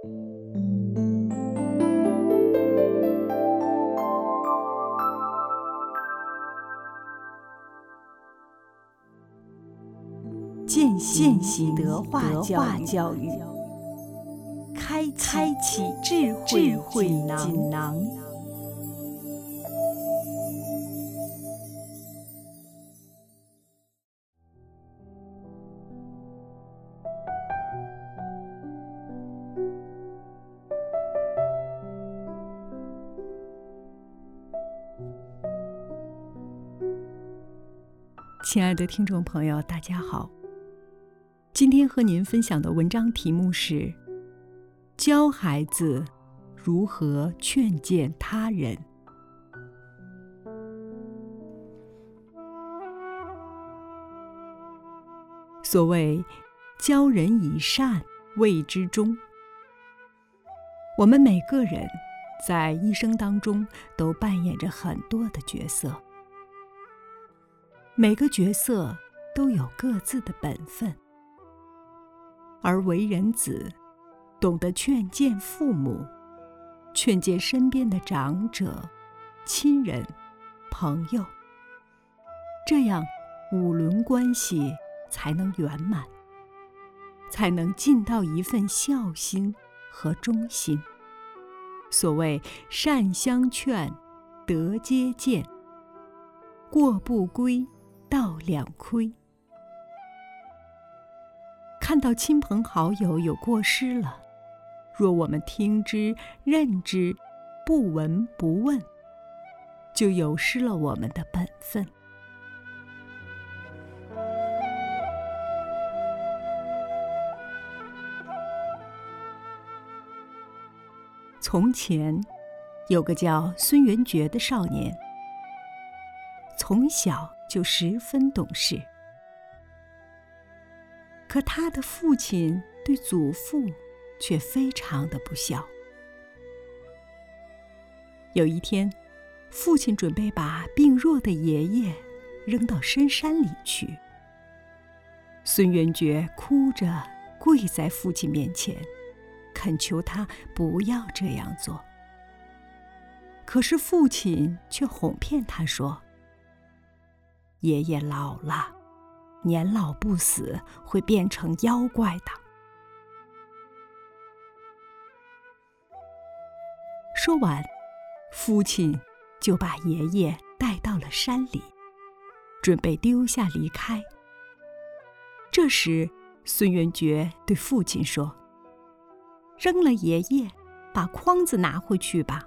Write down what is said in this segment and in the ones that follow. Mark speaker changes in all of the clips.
Speaker 1: 践行德化教育，开启智慧锦囊。亲爱的听众朋友，大家好。今天和您分享的文章题目是：教孩子如何劝谏他人。所谓教人以善，谓之忠。我们每个人在一生当中都扮演着很多的角色，每个角色都有各自的本分。而为人子，懂得劝谏父母，劝谏身边的长者、亲人、朋友，这样五伦关系才能圆满，才能尽到一份孝心和忠心。所谓善相劝，德皆见，过不归，道两亏。看到亲朋好友有过失了，若我们听之任之，不闻不问，就有失了我们的本分。从前有个叫孙元觉的少年，从小就十分懂事。可他的父亲对祖父却非常的不孝。有一天，父亲准备把病弱的爷爷扔到深山里去。孙元觉哭着跪在父亲面前，恳求他不要这样做。可是父亲却哄骗他说：爷爷老了，年老不死，会变成妖怪的。说完，父亲就把爷爷带到了山里，准备丢下离开。这时，孙元觉对父亲说：扔了爷爷，把筐子拿回去吧。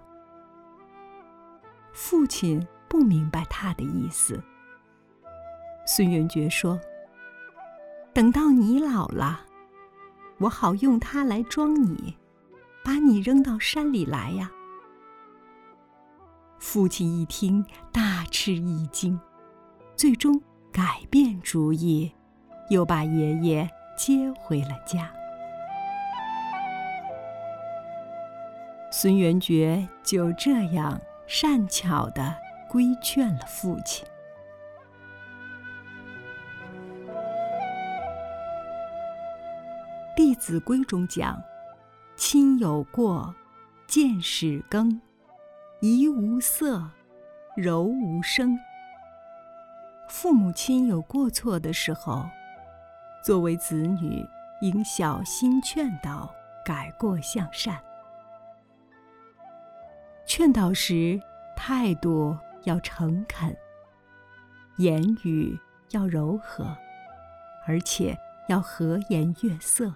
Speaker 1: 父亲不明白他的意思。孙元觉说：等到你老了，我好用它来装你，把你扔到山里来呀。父亲一听，大吃一惊，最终改变主意，又把爷爷接回了家。孙元觉就这样善巧地规劝了父亲。《弟子规》中讲：亲有过，谏使更，怡无色，柔无声。父母亲有过错的时候，作为子女应小心劝导，改过向善。劝导时态度要诚恳，言语要柔和，而且要和颜悦色。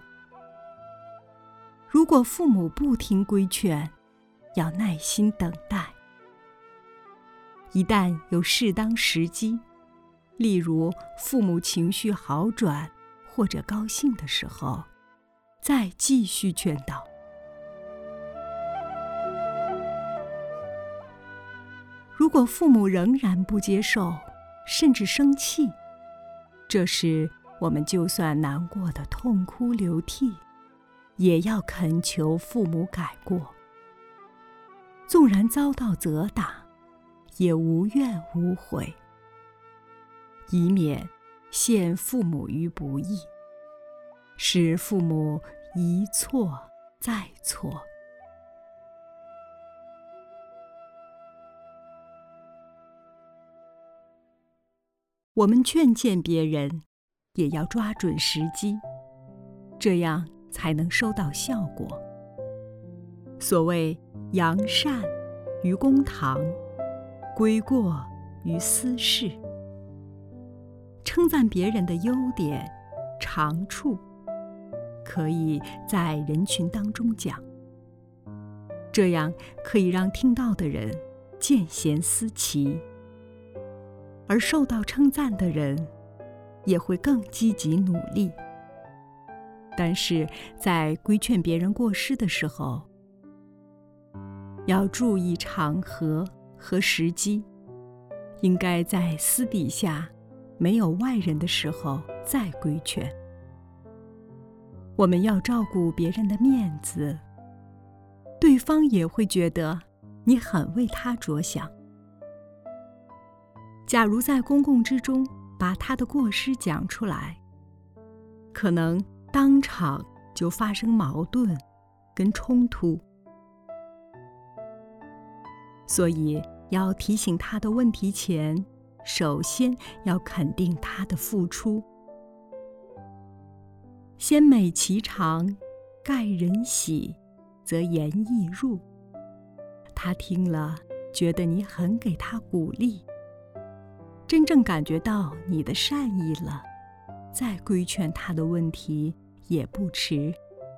Speaker 1: 如果父母不听规劝，要耐心等待。一旦有适当时机，例如父母情绪好转或者高兴的时候，再继续劝导。如果父母仍然不接受，甚至生气，这时我们就算难过的痛哭流涕，也要恳求父母改过。纵然遭到责打，也无怨无悔，以免陷父母于不义，使父母一错再错。我们劝谏别人，也要抓准时机，这样才能收到效果。所谓扬善于公堂，归过于私事。称赞别人的优点、长处，可以在人群当中讲，这样可以让听到的人见贤思齐，而受到称赞的人也会更积极努力。但是在规劝别人过失的时候，要注意场合和时机，应该在私底下没有外人的时候再规劝。我们要照顾别人的面子，对方也会觉得你很为他着想。假如在公共之中把他的过失讲出来，可能当场就发生矛盾跟冲突。所以要提醒他的问题前，首先要肯定他的付出。先美其长，盖人喜，则言易入。他听了，觉得你很给他鼓励，真正感觉到你的善意了，再规劝他的问题也不迟。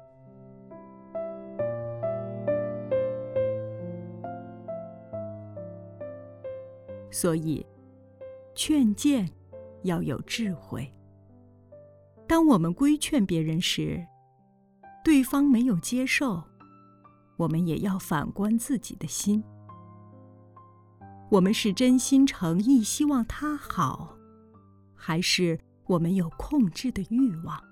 Speaker 1: 所以，劝谏要有智慧。当我们规劝别人时，对方没有接受，我们也要反观自己的心。我们是真心诚意希望他好，还是我们有控制的欲望？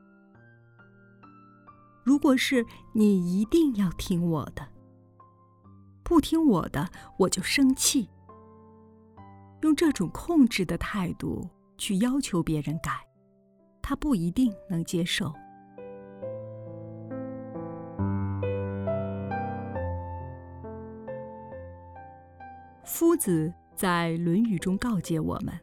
Speaker 1: 如果是你一定要听我的，不听我的我就生气，用这种控制的态度去要求别人改，他不一定能接受。夫子在《论语》中告诫我们：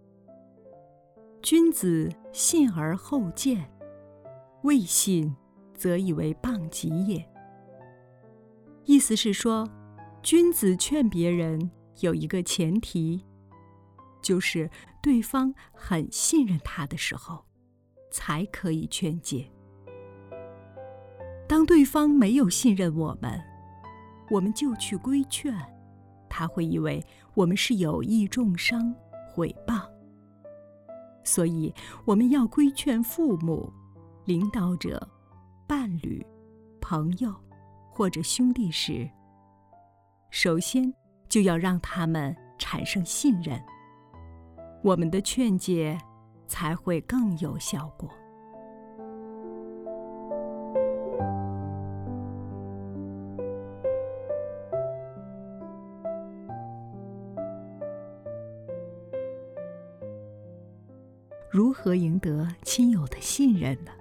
Speaker 1: 君子信而后见，未信则以为谤己也。意思是说，君子劝别人有一个前提，就是对方很信任他的时候，才可以劝诫。当对方没有信任我们，我们就去规劝，他会以为我们是有意重伤、毁谤。所以，我们要规劝父母、领导者、伴侣、朋友或者兄弟时，首先就要让他们产生信任，我们的劝诫才会更有效果。如何赢得亲友的信任呢？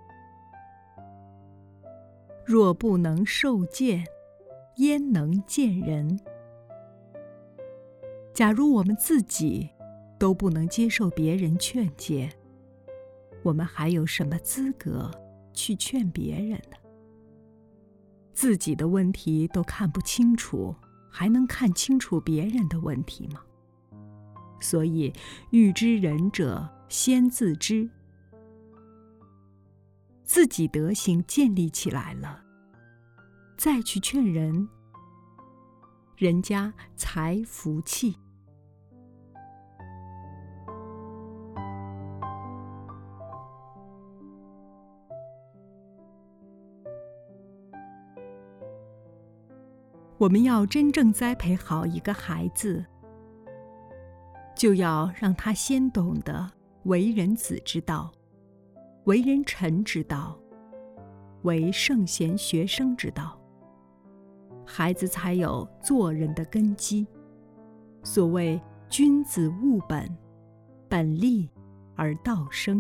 Speaker 1: 若不能受见，焉能见人？假如我们自己都不能接受别人劝诫，我们还有什么资格去劝别人呢？自己的问题都看不清楚，还能看清楚别人的问题吗？所以，欲知人者，先自知。自己德行建立起来了，再去劝人，人家才服气。我们要真正栽培好一个孩子，就要让他先懂得为人子之道，为人臣之道，为圣贤学生之道，孩子才有做人的根基。所谓君子务本，本立而道生。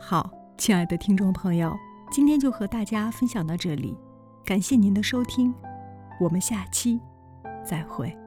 Speaker 1: 好，亲爱的听众朋友，今天就和大家分享到这里，感谢您的收听，我们下期再会。